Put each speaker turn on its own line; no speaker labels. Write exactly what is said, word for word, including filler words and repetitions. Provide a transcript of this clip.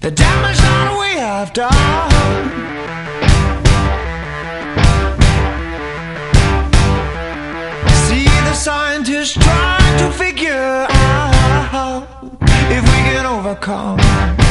the damage that we have done. See the scientists trying to figure out if we can overcome